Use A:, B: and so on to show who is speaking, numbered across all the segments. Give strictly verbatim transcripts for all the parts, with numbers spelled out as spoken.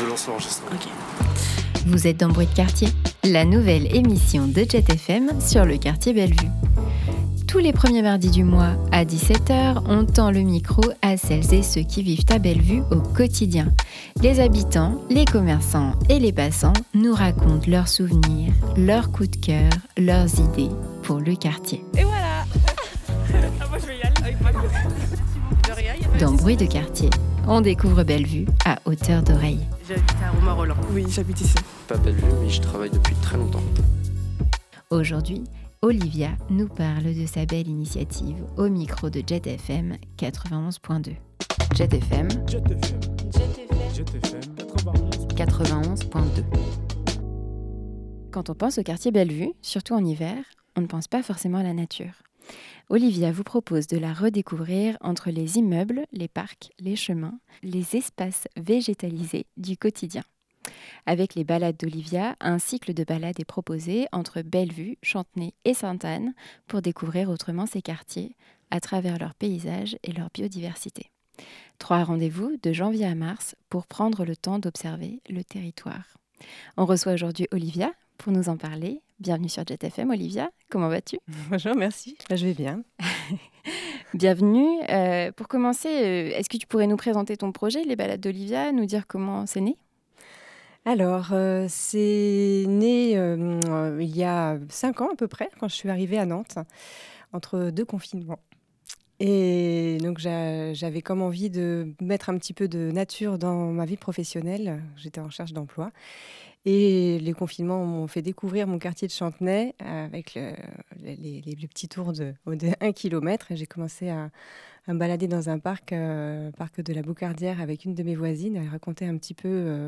A: je lance l'enregistrement.
B: Ok.
C: Vous êtes dans Bruit de quartier, la nouvelle émission de Jet F M sur le quartier Bellevue. Tous les premiers mardis du mois, à dix-sept heures, on tend le micro à celles et ceux qui vivent à Bellevue au quotidien. Les habitants, les commerçants et les passants nous racontent leurs souvenirs, leurs coups de cœur, leurs idées pour le quartier.
B: Et voilà. Ah, moi je vais y aller avec ma gosse. De rien, y a pas de
C: Dans
B: souci.
C: Bruit de quartier, on découvre Bellevue à hauteur d'oreille.
B: J'habite à Romain-Roland. Oui, j'habite ici.
A: Pas Bellevue, mais je travaille depuis très longtemps.
C: Aujourd'hui, Olivia nous parle de sa belle initiative au micro de Jet F M quatre-vingt-onze point deux. Jet F M
D: Jet F M. Jet F M quatre-vingt-onze.
C: quatre-vingt-onze point deux. Quand on pense au quartier Bellevue, surtout en hiver, on ne pense pas forcément à la nature. Olivia vous propose de la redécouvrir entre les immeubles, les parcs, les chemins, les espaces végétalisés du quotidien. Avec les balades d'Olivia, un cycle de balades est proposé entre Bellevue, Chantenay et Sainte-Anne pour découvrir autrement ces quartiers à travers leurs paysages et leur biodiversité. Trois rendez-vous de janvier à mars pour prendre le temps d'observer le territoire. On reçoit aujourd'hui Olivia pour nous en parler. Bienvenue sur Jet F M, Olivia. Comment vas-tu ?
B: Bonjour, merci. Là, je vais bien.
C: Bienvenue. Euh, pour commencer, euh, est-ce que tu pourrais nous présenter ton projet, les balades d'Olivia, nous dire comment c'est né ?
B: Alors, euh, c'est né euh, euh, il y a cinq ans à peu près, quand je suis arrivée à Nantes, entre deux confinements. Et donc, j'a- j'avais comme envie de mettre un petit peu de nature dans ma vie professionnelle. J'étais en recherche d'emploi. Et les confinements m'ont fait découvrir mon quartier de Chantenay avec le- les, les- les petits tours de, de un kilomètre. Et j'ai commencé à, à me balader dans un parc, euh, parc de la Boucardière avec une de mes voisines, à raconter un petit peu euh,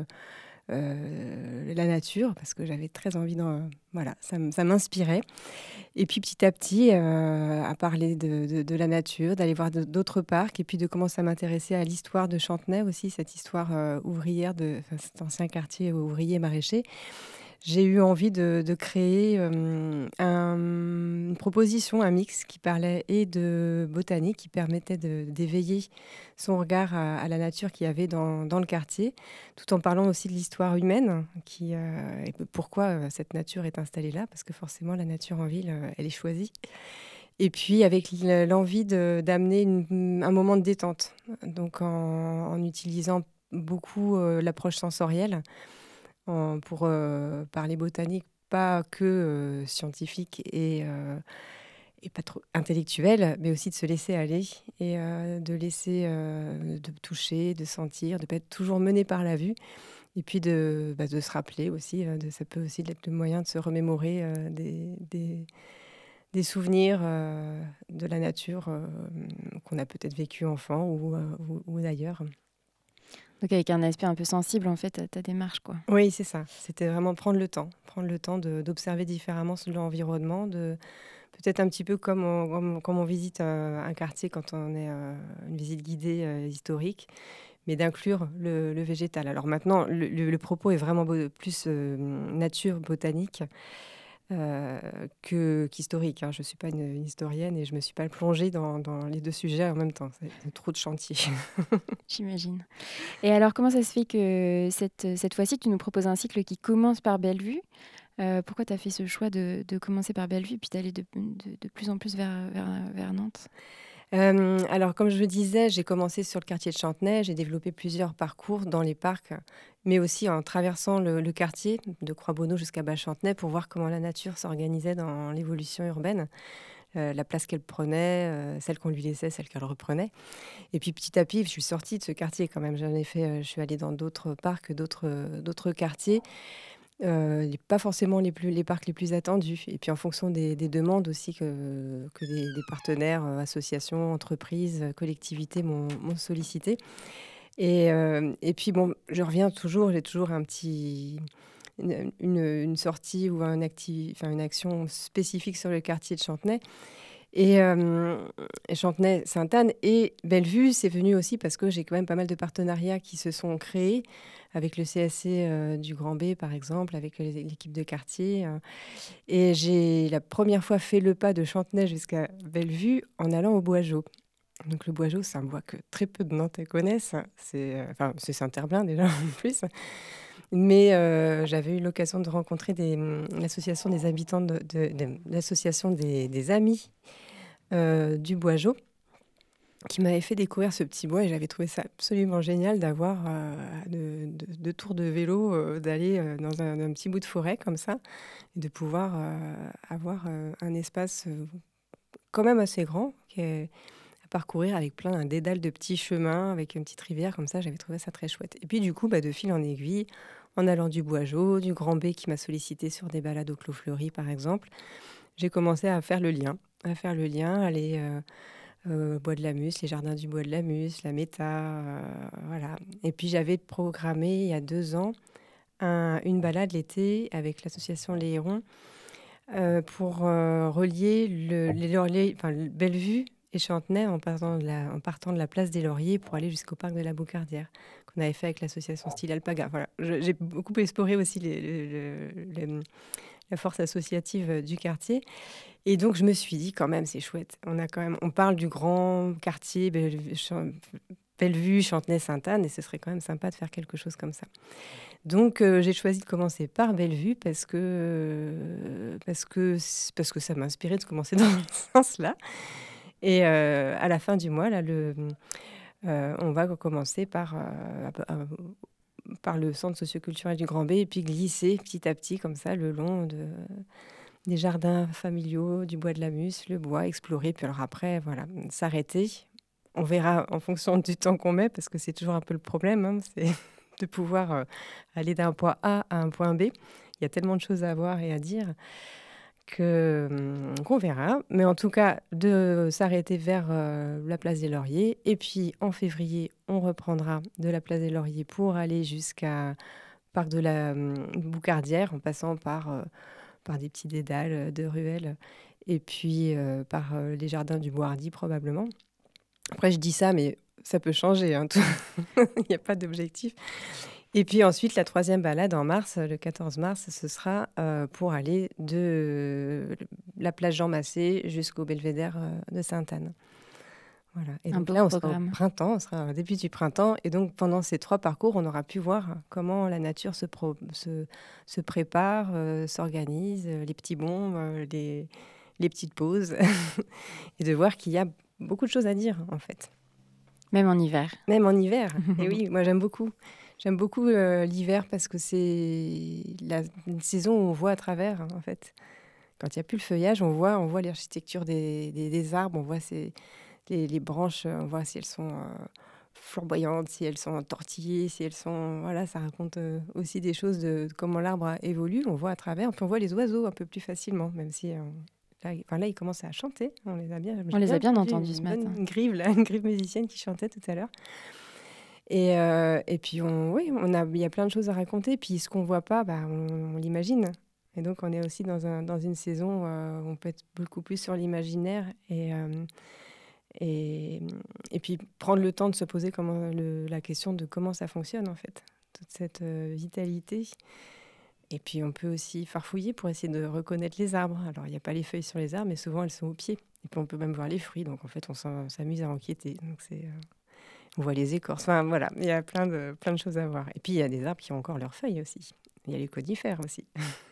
B: euh, la nature, parce que j'avais très envie d'en... Voilà, ça, m- ça m'inspirait. Et puis petit à petit, euh, à parler de, de- de la nature, d'aller voir de- d'autres parcs, et puis de commencer à m'intéresser à l'histoire de Chantenay aussi, cette histoire euh, ouvrière de enfin, cet ancien quartier ouvrier maraîcher. J'ai eu envie de, de créer euh, un- une proposition, un mix qui parlait et de botanique, qui permettait de- d'éveiller son regard à, à la nature qu'il y avait dans, dans le quartier, tout en parlant aussi de l'histoire humaine, qui, euh, et pourquoi euh, cette nature est installée là, parce que forcément la nature en ville, euh, elle est choisie. Et puis avec l- l'envie de- d'amener une- un moment de détente, donc en, en utilisant beaucoup euh, l'approche sensorielle en- pour euh, parler botanique, pas que euh, scientifique et, euh, et pas trop intellectuel, mais aussi de se laisser aller et euh, de laisser, euh, de toucher, de sentir, de ne pas être toujours mené par la vue. Et puis de, bah, de se rappeler aussi, euh, de, ça peut aussi être le moyen de se remémorer euh, des, des, des souvenirs euh, de la nature euh, qu'on a peut-être vécu enfant ou, euh, ou, ou d'ailleurs.
C: Donc avec un aspect un peu sensible en fait à ta démarche, quoi.
B: Oui, c'est ça. C'était vraiment prendre le temps, prendre le temps de- d'observer différemment l'environnement, de peut-être un petit peu comme on, comme, comme on visite euh, un quartier quand on est euh, une visite guidée euh, historique, mais d'inclure le, le végétal. Alors maintenant, le, le- le propos est vraiment beau- plus euh, nature, botanique euh, que, qu'historique, hein. Je ne suis pas une, une historienne et je ne me suis pas plongée dans, dans les deux sujets en même temps. C'est trop de chantier.
C: J'imagine. Et alors, comment ça se fait que cette, cette fois-ci, tu nous proposes un cycle qui commence par Bellevue ? Euh, pourquoi tu as fait ce choix de, de commencer par Bellevue puis d'aller de, de, de plus en plus vers, vers, vers Nantes ?
B: Euh, alors, comme je le disais, j'ai commencé sur le quartier de Chantenay. J'ai développé plusieurs parcours dans les parcs, mais aussi en traversant le, le quartier de Croix-Bonneau jusqu'à Bas-Chantenay pour voir comment la nature s'organisait dans l'évolution urbaine, euh, la place qu'elle prenait, euh, celle qu'on lui laissait, celle qu'elle reprenait. Et puis petit à petit, je suis sortie de ce quartier quand même. J'en ai fait, euh, je suis allée dans d'autres parcs, d'autres, d'autres quartiers. Euh, les- pas forcément les, plus, les parcs les plus attendus. Et puis en fonction des, des demandes aussi que, que des, des partenaires, euh, associations, entreprises, euh, collectivités m'ont m'ont sollicité. Et, euh, et puis bon, je reviens toujours, j'ai toujours un petit, une, une- une sortie ou un acti- enfin, une action spécifique sur le quartier de Chantenay. Et, euh, et Chantenay, Sainte-Anne et Bellevue, c'est venu aussi parce que j'ai quand même pas mal de partenariats qui se sont créés avec le C S C euh, du Grand B, par exemple, avec les- l'équipe de quartier. euh. Et j'ai la première fois fait le pas de Chantenay jusqu'à Bellevue en allant au Bois-Jaut. Donc le boiseau, c'est un bois que très peu de Nantais connaissent. C'est, euh, enfin, c'est Saint-Herblain déjà en plus. Mais euh, j'avais eu l'occasion de rencontrer des, hum, l'association des habitants, de, de- de- l'association des, des amis euh, du boiseau, qui m'avait fait découvrir ce petit bois et j'avais trouvé ça absolument génial d'avoir euh, de- de- deux tours de vélo, euh, d'aller euh, dans un, un petit bout de forêt comme ça et de pouvoir euh, avoir euh, un espace euh, quand même assez grand qui est à parcourir avec plein d'un dédale de petits chemins, avec une petite rivière comme ça. J'avais trouvé ça très chouette. Et puis du coup, bah, de fil en aiguille, en allant du Boiseau, du Grand B qui m'a sollicité sur des balades au Clos Fleuri par exemple, j'ai commencé à faire le lien, à faire le lien, aller euh, euh, au Bois de la Muse, les jardins du Bois de la Muse, la Méta, euh, voilà. Et puis j'avais programmé il y a deux ans un- une balade l'été avec l'association Les Hérons euh, pour euh, relier le, les Lauriers, enfin, le Bellevue et Chantenay en partant, de la, en partant de la place des Lauriers pour aller jusqu'au parc de la Boucardière, qu'on avait fait avec l'association Style Alpaga. Voilà. Je- j'ai beaucoup exploré aussi les- les- les- les- la force associative du quartier. Et donc, je me suis dit, quand même, c'est chouette. On a quand même, on parle du grand quartier Bellevue, Chan- Bellevue, Chantenay, Sainte-Anne, et ce serait quand même sympa de faire quelque chose comme ça. Donc, euh, j'ai choisi de commencer par Bellevue parce que, euh, parce que, parce que ça m'a inspiré de commencer dans ce sens-là. Et euh, à la fin du mois, là, le, euh, on va commencer par, euh, euh, par le centre socioculturel du Grand B et puis glisser petit à petit, comme ça, le long de, des jardins familiaux, du Bois de la Muse, le bois, explorer. Puis alors après, voilà, s'arrêter. On verra en fonction du temps qu'on met, parce que c'est toujours un peu le problème, hein, c'est de pouvoir euh, aller d'un point A à un point B. Il y a tellement de choses à voir et à dire que, hum, qu'on verra. Mais en tout cas, de s'arrêter vers euh, la place des Lauriers. Et puis, en février, on reprendra de la place des Lauriers pour aller jusqu'à parc de la hum, Boucardière, en passant par, euh, par des petits dédales euh, de ruelles, et puis euh, par euh, les jardins du Boishardy, probablement. Après, je dis ça, mais ça peut changer, hein, tout. Il n'y a pas d'objectif. Et puis ensuite, la troisième balade en mars, le quatorze mars, ce sera euh, pour aller de euh, la place Jean Massé jusqu'au belvédère euh, de Sainte-Anne. Voilà. Et
C: Un
B: donc
C: beau
B: là, on sera au
C: programme.
B: printemps, on sera au début du printemps. Et donc pendant ces trois parcours, on aura pu voir comment la nature se, pro- se, se prépare, euh, s'organise, euh, les petits bonds, euh, les, les petites pauses. Et de voir qu'il y a beaucoup de choses à dire, en fait.
C: Même en hiver.
B: Même en hiver. Et oui, moi j'aime beaucoup. J'aime beaucoup euh, l'hiver parce que c'est la une saison où on voit à travers, hein, en fait. Quand il n'y a plus le feuillage, on voit, on voit l'architecture des, des, des arbres, on voit ces, les, les branches, euh, on voit si elles sont euh, flamboyantes, si elles sont tortillées, si elles sont... Voilà, ça raconte euh, aussi des choses de, de comment l'arbre évolue. On voit à travers, puis on voit les oiseaux un peu plus facilement, même si... euh, Là, il- enfin, là, ils commencent à chanter. On les a bien,
C: On les a bien
B: entendu,
C: entendus
B: une
C: ce
B: bonne
C: matin.
B: grive, là, une grive musicienne qui chantait tout à l'heure. Et, euh, et puis, on, oui, on a, il y a plein de choses à raconter. Puis, ce qu'on voit pas, bah, on, on l'imagine. Et donc, on est aussi dans, un, dans une saison euh, où on peut être beaucoup plus sur l'imaginaire. Et, euh, et, et puis, prendre le temps de se poser comment, le, la question de comment ça fonctionne, en fait. Toute cette euh, vitalité. Et puis, on peut aussi farfouiller pour essayer de reconnaître les arbres. Alors, il n'y a pas les feuilles sur les arbres, mais souvent, elles sont au pied. Et puis, on peut même voir les fruits. Donc, en fait, on s'en- s'amuse à enquêter. Donc, c'est... euh, on voit les écorces. Enfin, voilà, il y a plein de, plein de choses à voir. Et puis, il y a des arbres qui ont encore leurs feuilles aussi. Il y a les conifères aussi.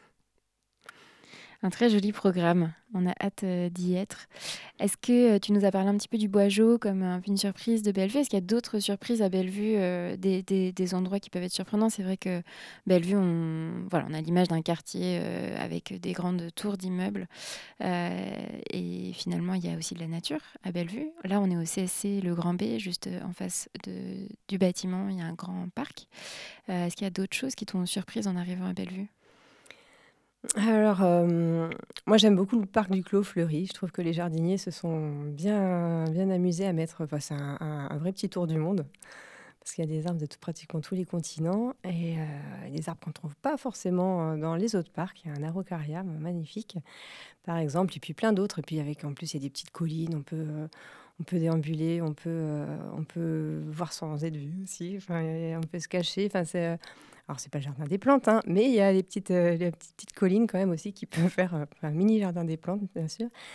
C: Un très joli programme. On a hâte euh, d'y être. Est-ce que euh, tu nous as parlé un petit peu du Boiseau comme un peu une surprise de Bellevue? Est-ce qu'il y a d'autres surprises à Bellevue, euh, des, des- des endroits qui peuvent être surprenants? C'est vrai que Bellevue, on, voilà, on a l'image d'un quartier euh, avec des grandes tours d'immeubles. Euh, et finalement, il y a aussi de la nature à Bellevue. Là, on est au C S C Le Grand B, juste en face de- du bâtiment. Il y a un grand parc. Euh, est-ce qu'il y a d'autres choses qui t'ont surprise en arrivant à Bellevue?
B: Alors, euh, moi, j'aime beaucoup le parc du Clos Fleuri. Je trouve que les jardiniers se sont bien, bien amusés à mettre... Enfin, c'est un, un- un vrai petit tour du monde. Parce qu'il y a des arbres de tout, pratiquement tous les continents. Et euh, des arbres qu'on ne trouve pas forcément euh, dans les autres parcs. Il y a un araucarium magnifique, par exemple. Et puis plein d'autres. Et puis, avec, en plus, il y a des petites collines. On peut... euh, on peut déambuler, on peut, euh, on peut voir sans être vu aussi. Enfin, et on peut se cacher. Enfin, c'est, euh, alors, c'est pas le jardin des plantes, hein, mais il y a les petites, euh, les petites, petites collines quand même aussi qui peuvent faire euh, un mini jardin des plantes, bien sûr.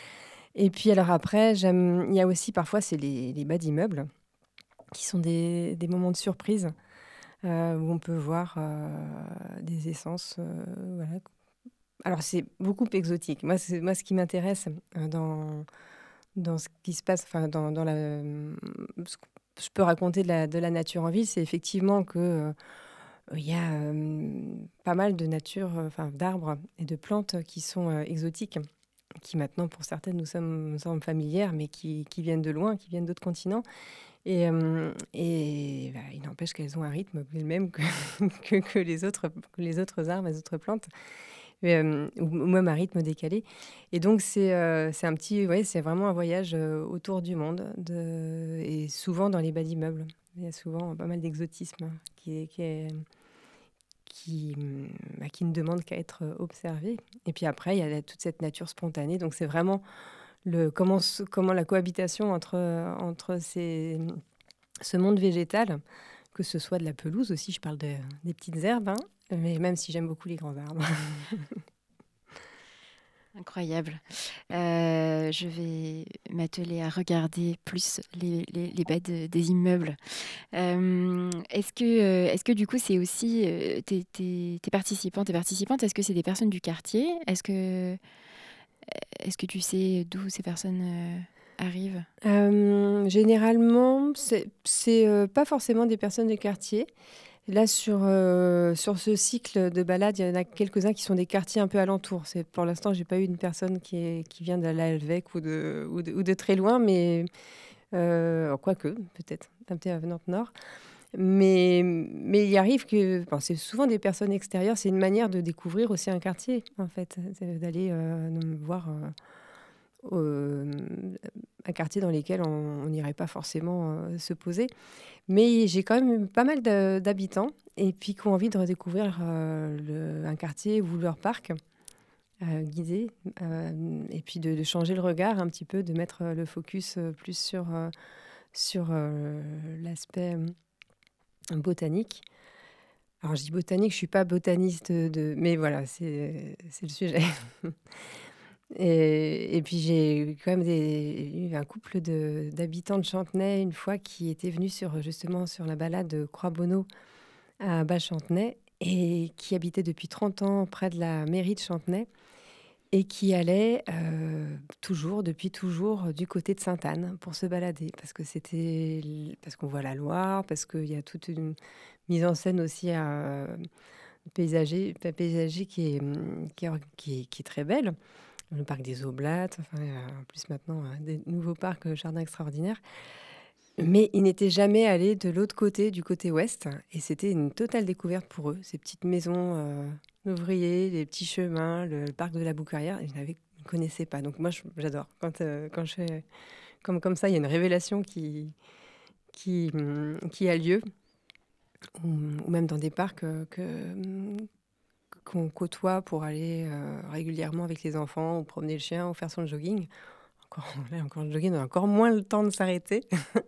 B: Et puis alors après, j'aime, il y a aussi parfois, c'est les, les bas d'immeubles, qui sont des, des moments de surprise, euh, où on peut voir euh, des essences. euh, voilà. Alors c'est beaucoup exotique. Moi, c'est, moi ce qui m'intéresse euh, dans, dans ce qui se passe, enfin dans, dans la, euh, ce que je peux raconter de la, de la nature en ville, c'est effectivement que euh, il y a euh, pas mal de nature, euh, enfin d'arbres et de plantes qui sont euh, exotiques, qui maintenant pour certaines nous sommes, nous sommes familières, mais qui, qui viennent de loin, qui viennent d'autres continents. Et, euh, et bah, il n'empêche qu'elles ont un rythme le même que, que, que les autres, que les autres arbres, les autres plantes, euh, ou ou même un rythme décalé. Et donc c'est euh, c'est un petit, ouais, c'est vraiment un voyage euh, autour du monde, de, et souvent dans les bas d'immeubles. Il y a souvent pas mal d'exotisme qui est, qui est qui, hum, bah, qui ne demande qu'à être euh, observé. Et puis après, il y a la- toute cette nature spontanée. Donc c'est vraiment le, comment, se- comment la cohabitation entre, euh, entre ces, ce monde végétal, que ce soit de la pelouse aussi, je parle de, des petites herbes, hein, mais même si j'aime beaucoup les grands arbres.
C: Incroyable. Euh, je vais m'atteler à regarder plus les, les, les bas de- des immeubles. Euh, est-ce que, euh, est-ce que du coup, c'est aussi euh, tes, tes- tes participants, tes participantes, est-ce que c'est des personnes du quartier? Est-ce que, est-ce que tu sais d'où ces personnes euh, arrivent?
B: Euh, généralement, c'est c'est, euh, pas forcément des personnes du quartier. Là, sur, euh, sur ce cycle de balades, il y en a quelques-uns qui sont des quartiers un peu alentours. C'est, pour l'instant, j'ai pas eu une personne qui, est, qui vient de la Helvèque ou de, ou de, ou de très loin, mais euh, quoique, peut-être, un petit avenante nord. Mais, mais il arrive que, bon, c'est souvent des personnes extérieures. C'est une manière de découvrir aussi un quartier, en fait, c'est d'aller euh, voir euh, euh, un quartier dans lequel on n'irait pas forcément euh, se poser. Mais j'ai quand même eu pas mal de- d'habitants et puis qui ont envie de redécouvrir euh, le- un quartier ou leur parc euh, guidé, euh, et puis de, de changer le regard un petit peu, de mettre euh, le focus euh, plus sur, euh, sur euh, l'aspect euh, botanique. Alors je dis botanique, je suis pas botaniste, de, mais voilà, c'est c'est le sujet. Et, et puis j'ai eu quand même des, eu un couple de- d'habitants de Chantenay une fois qui étaient venus sur, justement sur la balade de Croix-Bonneau à Bas-Chantenay et qui habitait depuis trente ans près de la mairie de Chantenay et qui allait euh, toujours, depuis toujours, du côté de Sainte-Anne pour se balader parce que c'était, parce qu'on voit la Loire, parce qu'il y a toute une mise en scène aussi à, paysager, paysager qui est, qui est, qui est- qui est très belle. Le parc des Oblates, enfin, il y a en plus maintenant euh, des nouveaux parcs, euh, jardins extraordinaires. Mais ils n'étaient jamais allés de l'autre côté, du côté ouest. Et c'était une totale découverte pour eux. Ces petites maisons euh, d'ouvriers, les petits chemins, le, le parc de la Boucarière, ils n'avaient- ils ne connaissaient pas. Donc moi, je- j'adore. Quand, euh, quand je fais comme, comme ça, il y a une révélation qui, qui, hum, qui a lieu. Ou, ou même dans des parcs euh, que, hum, qu'on côtoie pour aller euh, régulièrement avec les enfants, ou promener le chien, ou faire son jogging. Encore, là, encore le jogging, on a encore moins le temps de s'arrêter.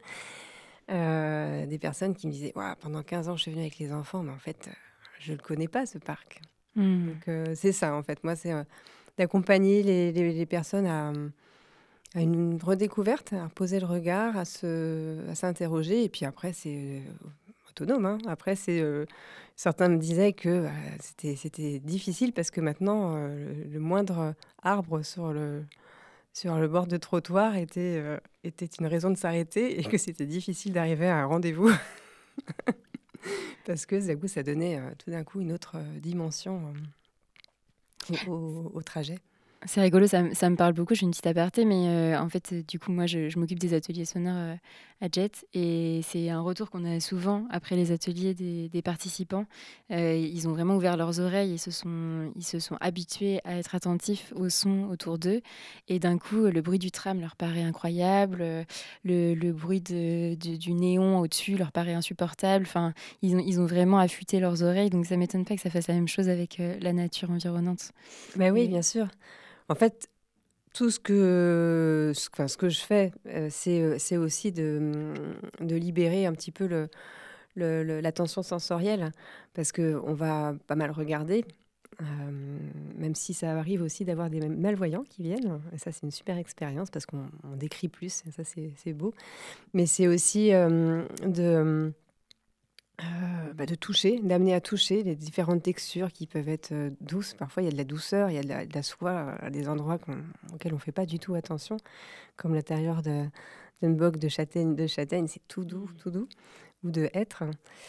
B: Euh, des personnes qui me disaient Ouah, pendant quinze ans, je suis venue avec les enfants, mais en fait, euh, je ne le connais pas, ce parc.
C: Hmm.
B: Donc, euh, c'est ça, en fait. Moi, c'est euh, d'accompagner les, les- les personnes à, à une redécouverte, à poser le regard, à se, à s'interroger. Et puis après, c'est euh, autonome, hein. Après, c'est, euh, certains me disaient que euh, c'était, c'était difficile parce que maintenant, euh, le, le moindre arbre sur le, sur le bord de trottoir était, euh, était une raison de s'arrêter et que c'était difficile d'arriver à un rendez-vous parce que d'un coup, ça donnait euh, tout d'un coup une autre euh, dimension euh, au, au- au trajet.
C: C'est rigolo, ça, me- ça me parle beaucoup. Je fais une petite aparté, mais euh, en fait, euh, du coup, moi, je, je m'occupe des ateliers sonores euh, à Jet et c'est un retour qu'on a souvent après les ateliers des, des participants. Euh, ils ont vraiment ouvert leurs oreilles et se sont, ils se sont habitués à être attentifs aux sons autour d'eux. Et d'un coup, le bruit du tram leur paraît incroyable, euh, le, le bruit de- du, du néon au-dessus leur paraît insupportable. Enfin, ils ont, ils ont vraiment affûté leurs oreilles, donc ça m'étonne pas que ça fasse la même chose avec euh, la nature environnante.
B: Ben oui,
C: Et-
B: bien sûr. En fait, tout ce que, ce, enfin, ce que je fais, euh, c'est, euh, c'est aussi de, hum, de libérer un petit peu le, le- le- l'attention sensorielle parce qu'on va pas mal regarder. euh, même si ça arrive aussi d'avoir des malvoyants qui viennent. Et ça, c'est une super expérience parce qu'on on décrit plus, et ça, c'est, c'est beau. Mais c'est aussi euh, de, euh, bah, de toucher, d'amener à toucher les différentes textures qui peuvent être euh, douces. Parfois, il y a de la douceur, il y a de la, de la soie à des endroits qu'on- auxquels on ne fait pas du tout attention, comme l'intérieur de, d'une bogue de châtaigne, de châtaigne, c'est tout doux, tout doux, ou de hêtre.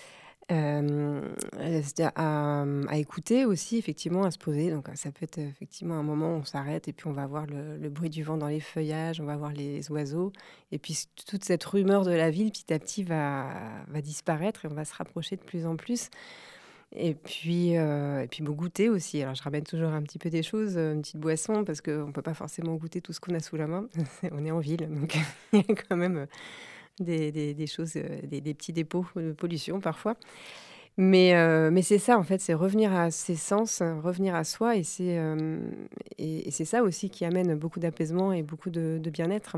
B: Euh, c'est à, à écouter aussi, effectivement, à se poser. Donc, ça peut être effectivement un moment où on s'arrête et puis on va voir le, le bruit du vent dans les feuillages, on va voir les oiseaux. Et puis, c- toute cette rumeur de la ville, petit à petit, va, va disparaître et on va se rapprocher de plus en plus. Et puis, euh, et puis bon, goûter aussi. Alors, je ramène toujours un petit peu des choses, euh, une petite boisson, parce qu'on ne peut pas forcément goûter tout ce qu'on a sous la main. On est en ville, donc il y a quand même euh, des, des- des choses, euh, des, des petits dépôts de pollution parfois. Mais, euh, mais c'est ça, en fait, c'est revenir à ses sens, euh, revenir à soi. Et c'est, euh, et, et c'est ça aussi qui amène beaucoup d'apaisement et beaucoup de, de bien-être.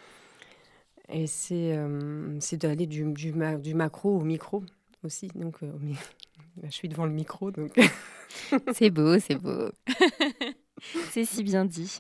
B: Et c'est, euh, c'est d'aller du, du, ma- du macro au micro aussi. Donc, euh, au mi- je suis devant le micro, donc
C: C'est beau, c'est beau. C'est si bien dit.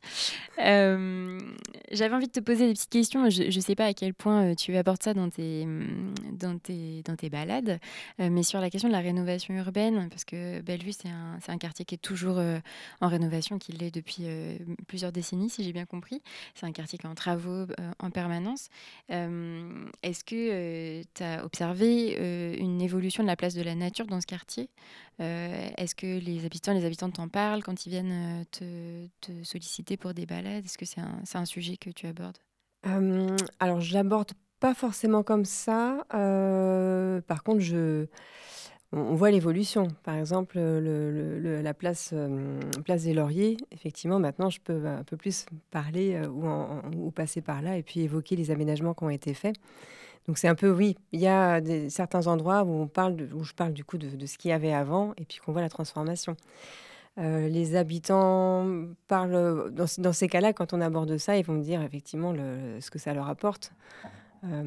C: Euh, J'avais envie de te poser des petites questions. Je ne sais pas à quel point euh, tu abordes ça dans tes, hum, dans tes, dans tes balades, euh, mais sur la question de la rénovation urbaine, parce que Bellevue, c'est un, c'est un quartier qui est toujours euh, en rénovation, qui l'est depuis euh, plusieurs décennies, si j'ai bien compris. C'est un quartier qui est en travaux euh, en permanence. Euh, Est-ce que tu as observé euh, une évolution de la place de la nature dans ce quartier? Euh, Est-ce que les habitants, les habitantes t'en parlent quand ils viennent euh, te, te solliciter pour des balades? Est-ce que c'est un, c'est un sujet que tu abordes?
B: Euh, alors, je l'aborde pas forcément comme ça. Euh, par contre, je, on, on voit l'évolution. Par exemple, le, le- le- la place, euh, place des Lauriers, effectivement, maintenant, je peux un peu plus parler euh, ou, en- en- ou passer par là et puis évoquer les aménagements qui ont été faits. Donc, c'est un peu, oui, il y a des, certains endroits où, on parle de- où je parle du coup de, de ce qu'il y avait avant et puis qu'on voit la transformation. Euh, les habitants parlent, dans, dans ces cas-là, quand on aborde ça, ils vont me dire effectivement le- ce que ça leur apporte. Euh,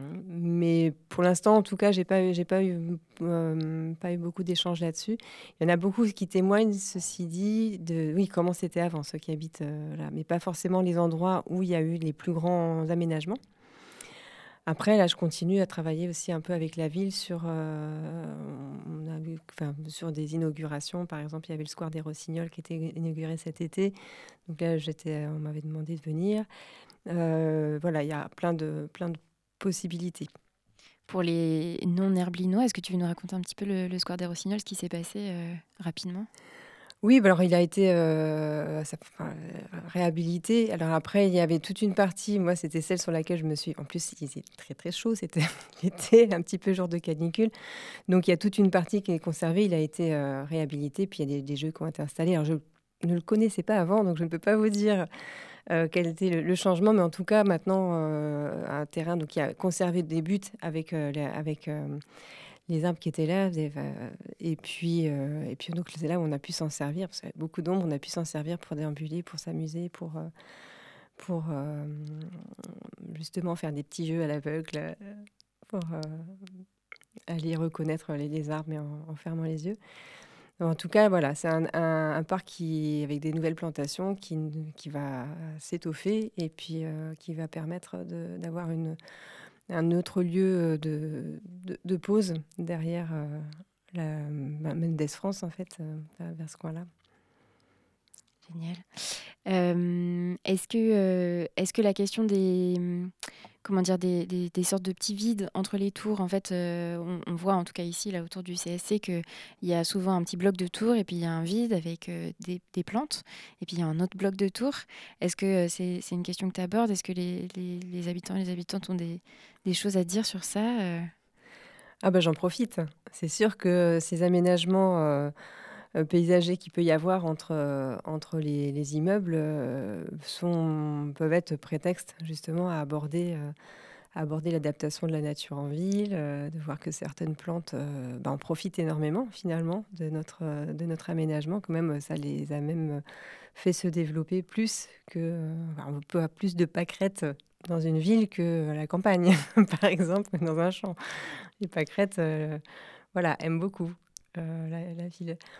B: mais pour l'instant, en tout cas, j'ai pas, eu- j'ai pas eu, euh, pas eu beaucoup d'échanges là-dessus. Il y en a beaucoup qui témoignent, ceci dit, de oui, comment c'était avant, ceux qui habitent euh, là, mais pas forcément les endroits où il y a eu les plus grands aménagements. Après, là, je continue à travailler aussi un peu avec la ville sur, euh, on a vu, enfin, sur des inaugurations. Par exemple, il y avait le square des Rossignols qui était inauguré cet été. Donc là, j'étais, on m'avait demandé de venir. Euh, voilà, il y a plein de, plein de possibilités.
C: Pour les non-herblinois, est-ce que tu veux nous raconter un petit peu le, le square des Rossignols, ce qui s'est passé euh, rapidement?
B: Oui, bah alors il a été euh, ça- enfin, euh, réhabilité. Alors après, il y avait toute une partie, moi c'était celle sur laquelle je me suis... En plus, il était très très chaud, c'était l'été, un petit peu jour de canicule. Donc il y a toute une partie qui est conservée, il a été euh, réhabilité, puis il y a des, des jeux qui ont été installés. Alors je ne le connaissais pas avant, donc je ne peux pas vous dire euh, quel était le, le changement, mais en tout cas maintenant, euh, un terrain donc, qui a conservé des buts avec, euh, les, avec euh, les arbres qui étaient là. Et, euh, et puis, euh, et puis donc c'est là où on a pu s'en servir, parce qu'il y avait beaucoup d'ombre, on a pu s'en servir pour déambuler, pour s'amuser, pour... euh, pour euh, justement faire des petits jeux à l'aveugle, euh, pour euh, aller reconnaître les, les arbres mais en, en fermant les yeux. En tout cas, voilà, c'est un, un- un parc qui, avec des nouvelles plantations qui, qui va s'étoffer et puis euh, qui va permettre de- d'avoir une, un autre lieu de, de, de pause derrière euh, la bah, Mendes France, en fait, euh, vers ce coin-là.
C: Génial. Euh, est-ce que, euh, est-ce que la question des, hum, comment dire, des, des- des sortes de petits vides entre les tours, en fait, euh, on, on voit en tout cas ici, là, autour du C S C, qu'il y a souvent un petit bloc de tours et puis il y a un vide avec euh, des, des plantes et puis il y a un autre bloc de tours. Est-ce que euh, c'est, c'est une question que tu abordes? Est-ce que les, les, les habitants et les habitantes ont des, des choses à dire sur ça? euh
B: Ah bah j'en profite. C'est sûr que ces aménagements euh, euh, paysagers qu'il peut y avoir entre, euh, entre les, les immeubles euh, sont, peuvent être prétexte justement à aborder, euh, à aborder l'adaptation de la nature en ville, euh, de voir que certaines plantes euh, bah, en profitent énormément finalement de notre, euh, de notre aménagement. Quand même, ça les a même fait se développer plus que... euh, enfin, on peut avoir plus de pâquerettes dans une ville que à la campagne, par exemple, dans un champ. Les pâquerettes, euh, voilà, aiment beaucoup euh, la, la ville.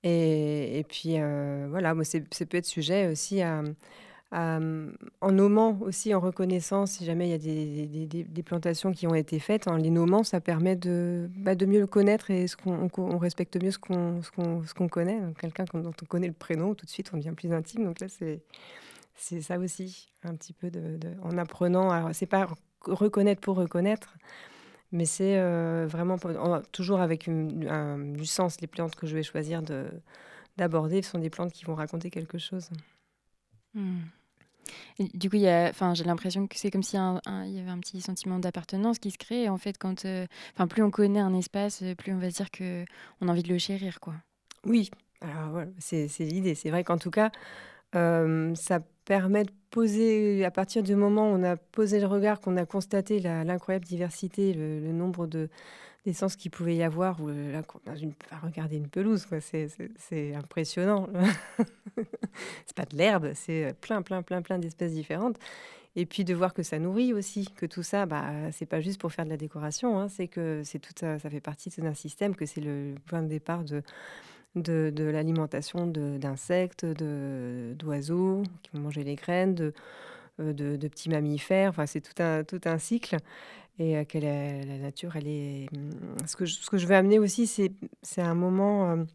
B: Et, et puis euh, voilà, moi, c'est, ça peut être sujet aussi à, à, en nommant aussi, en reconnaissance, si jamais il y a des, des, des, des plantations qui ont été faites, en les nommant, ça permet de, bah, de mieux le connaître et ce qu'on, on, on respecte mieux ce qu'on, ce qu'on, ce qu'on connaît. Donc, quelqu'un dont on connaît le prénom, tout de suite, on devient plus intime. Donc là, c'est, c'est ça aussi, un petit peu de, de, en apprenant. Alors, c'est pas reconnaître pour reconnaître, mais c'est euh, vraiment en, toujours avec une, un, du sens. Les plantes que je vais choisir de, d'aborder sont des plantes qui vont raconter quelque chose.
C: Mmh. Et du coup, il y a, enfin, j'ai l'impression que c'est comme si un, un, il y avait un petit sentiment d'appartenance qui se crée. En fait, quand, euh, enfin, plus on connaît un espace, plus on va se dire que on a envie de le chérir, quoi.
B: Oui, alors voilà, c'est, c'est l'idée. C'est vrai qu'en tout cas, euh, ça permet de poser, à partir du moment où on a posé le regard, qu'on a constaté la, l'incroyable diversité, le, le nombre de d'essences qu'il pouvait y avoir, ou là, une, regarder une pelouse, quoi, c'est, c'est, c'est impressionnant. C'est pas de l'herbe, c'est plein, plein, plein, plein d'espèces différentes. Et puis de voir que ça nourrit aussi, que tout ça, bah, c'est pas juste pour faire de la décoration, hein, c'est que c'est tout ça, ça fait partie d'un système, que c'est le point de départ de, de, de l'alimentation de, d'insectes, de, d'oiseaux qui vont manger les graines, de, de, de petits mammifères. Enfin, c'est tout un, tout un cycle. Et euh, que la, la nature, elle est... Ce que je, ce que je veux amener aussi, c'est, c'est un moment euh,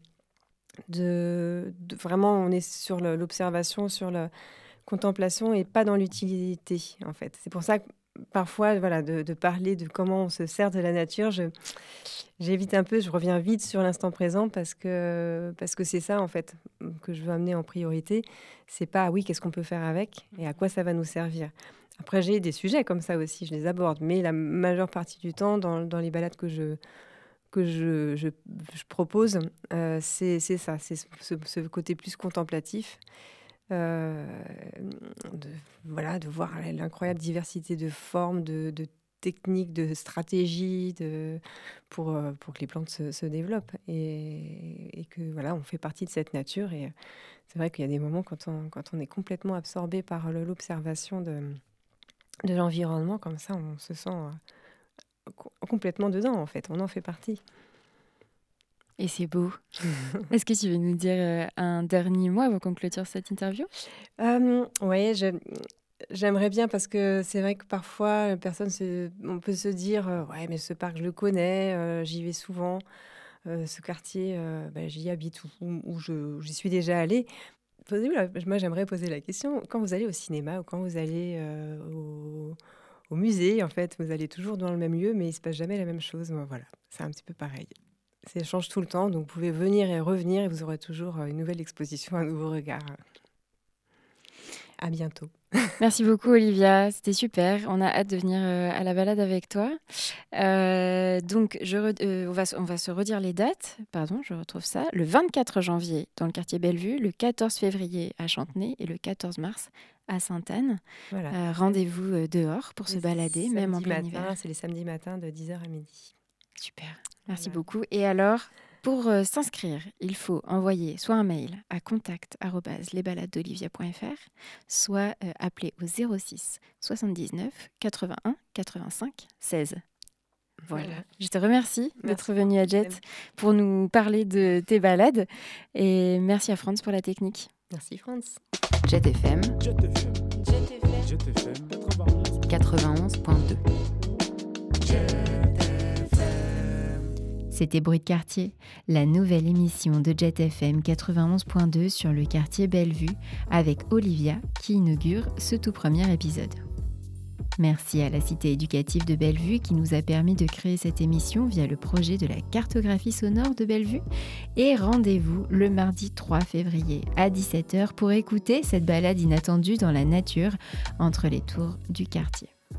B: de, de... Vraiment, on est sur le, l'observation, sur la contemplation et pas dans l'utilité, en fait. C'est pour ça que parfois, voilà, de, de parler de comment on se sert de la nature, je, j'évite un peu, je reviens vite sur l'instant présent parce que, parce que c'est ça, en fait, que je veux amener en priorité. C'est pas, oui, qu'est-ce qu'on peut faire avec et à quoi ça va nous servir. Après, j'ai des sujets comme ça aussi, je les aborde, mais la majeure partie du temps, dans, dans les balades que je, que je, je, je propose, euh, c'est, c'est ça, c'est ce, ce côté plus contemplatif, euh, de, voilà, de voir l'incroyable diversité de formes, de, de techniques, de stratégies, de, pour, pour que les plantes se, se développent, et, et que voilà, on fait partie de cette nature. Et c'est vrai qu'il y a des moments quand on, quand on est complètement absorbé par l'observation de de l'environnement, comme ça, on se sent euh, complètement dedans, en fait. On en fait partie.
C: Et c'est beau. Est-ce que tu veux nous dire euh, un dernier mot avant qu'on clôture cette interview ?
B: euh, Oui, je, j'aimerais bien, parce que c'est vrai que parfois, personne se, on peut se dire euh, « Ouais, mais ce parc, je le connais, euh, j'y vais souvent. Euh, ce quartier, euh, bah, j'y habite ou, ou, ou je, j'y suis déjà allée. » Moi, j'aimerais poser la question, quand vous allez au cinéma ou quand vous allez euh, au, au musée, en fait, vous allez toujours dans le même lieu, mais il ne se passe jamais la même chose. Bon, voilà, c'est un petit peu pareil. Ça change tout le temps, donc vous pouvez venir et revenir et vous aurez toujours une nouvelle exposition, un nouveau regard. À bientôt.
C: Merci beaucoup, Olivia. C'était super. On a hâte de venir euh, à la balade avec toi. Euh, donc, je re- euh, on, va, on va se redire les dates. Pardon, je retrouve ça. Le vingt-quatre janvier dans le quartier Bellevue, le quatorze février à Chantenay et le quatorze mars à Sainte-Anne. Voilà. Euh, rendez-vous euh, dehors pour se balader, même en plein
B: matin,
C: hiver.
B: C'est les samedis matins de dix heures à midi.
C: Super. Merci
B: voilà.
C: beaucoup. Et alors, pour euh, s'inscrire, il faut envoyer soit un mail à contact arobase les balades d'olivia point f r, soit euh, appeler au zéro six soixante-dix-neuf quatre-vingt-un quatre-vingt-cinq seize. Voilà. voilà. Je te remercie merci d'être venue à Jet pour nous parler de tes balades. Et merci à Franz pour la technique.
B: Merci Franz.
E: Jet F M.
D: Jet F M.
E: Jet F M.
D: Jet F M.
E: quatre-vingt-onze point deux. C'était Bruit de quartier, la nouvelle émission de Jet F M quatre-vingt-onze point deux sur le quartier Bellevue avec Olivia qui inaugure ce tout premier épisode. Merci à la Cité éducative de Bellevue qui nous a permis de créer cette émission via le projet de la cartographie sonore de Bellevue. Et rendez-vous le mardi trois février à dix-sept heures pour écouter cette balade inattendue dans la nature entre les tours du quartier.